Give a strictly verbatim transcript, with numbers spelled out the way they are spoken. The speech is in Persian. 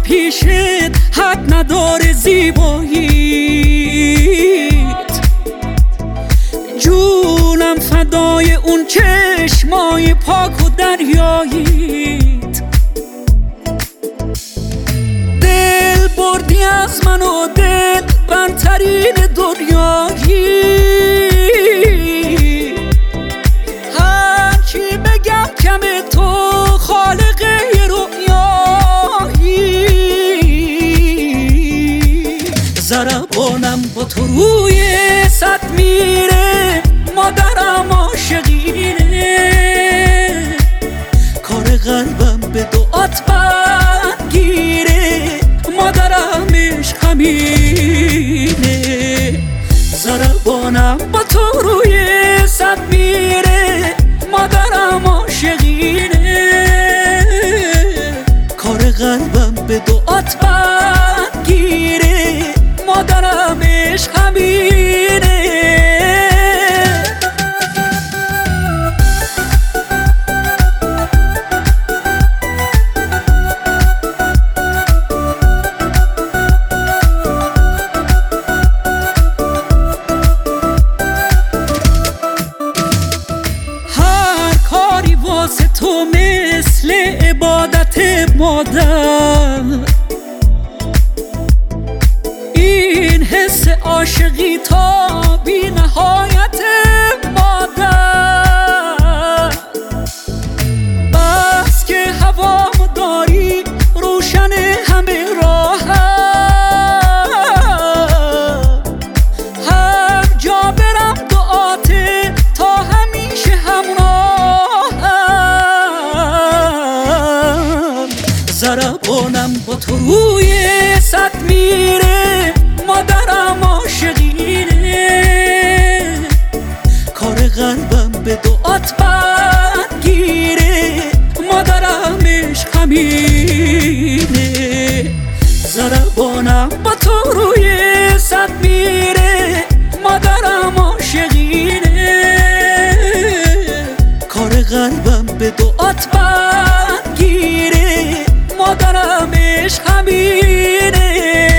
پیشت حد نداره زیباییت، جونم فدای اون چشمای پاک و دریاییت. دل بردی از من و دل برترین دنیایی، هرچی بگم کمه تو خالق رویایی. ضربانم با تو روی صد میره، مادرم عاشقینه، کار قلبم به دعات برگیره، مادرم عشق همینه. ضربانم با تو روی صد میره، مادرم عاشقینه، کار قلبم به دعات برگیره، مادرم عشق همینه. تو مثل عبادت مادر، این حس عاشقی تا بی نهایت مادر. بس که هوام داری روشن همه راهم، هر جا برم دعاته تا همیشه همراهم. ضربانم با تو روی صد میره، مادرم عاشقینه، کار قلبم به دعات برگیره، مادرم عشق همینه. ضربانم با تو روی صد میره، مادرم عاشقینه، کار قلبم به دعات برگیره، مادرم عشق همینه.